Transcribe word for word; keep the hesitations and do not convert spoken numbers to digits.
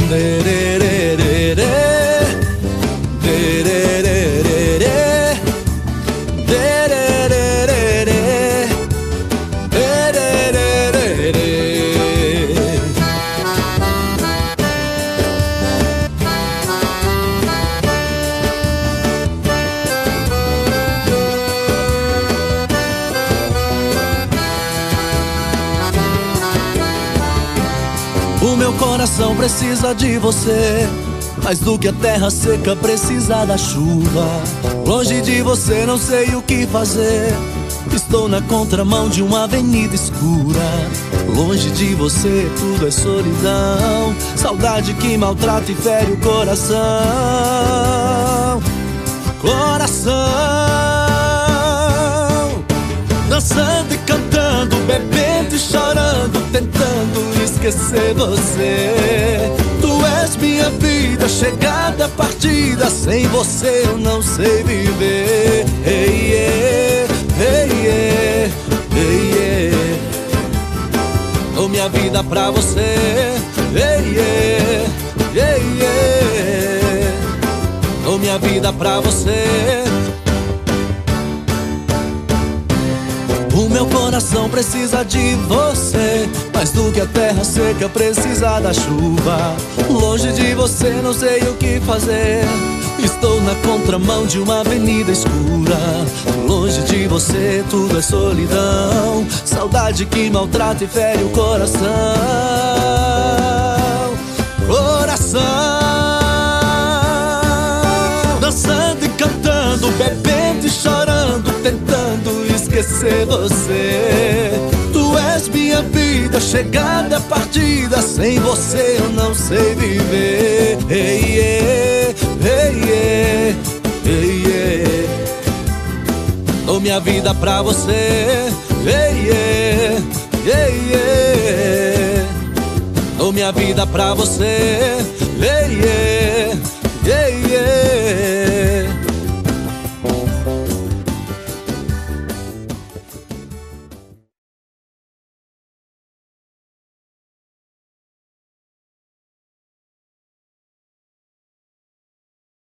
O meu coração precisa de você, mais do que a terra seca precisa da chuva. Longe de você não sei o que fazer, estou na contramão de uma avenida escura. Longe de você tudo é solidão, saudade que maltrata e fere o coração. Coração, dançando e cantando, bebendo e chorando, tentando esquecer você. Tu és minha vida, chegada, partida, sem você eu não sei viver. Hey, yeah, hey, yeah, hey, yeah. Dou minha vida pra você. Hey, yeah, hey, yeah. Dou minha vida pra você. O meu coração precisa de você, mais do que a terra seca precisa da chuva. Longe de você não sei o que fazer, estou na contramão de uma avenida escura. Longe de você tudo é solidão, saudade que maltrata e fere o coração. Coração, dançando e cantando, bebendo e chorando, tentando esquecer você. Tu és minha vida, chegada, partida, sem você eu não sei viver. Hey, yeah, hey, yeah, hey, yeah. Dou minha vida pra você. Hey, yeah, hey, yeah. Dou minha vida pra você. Hey, yeah.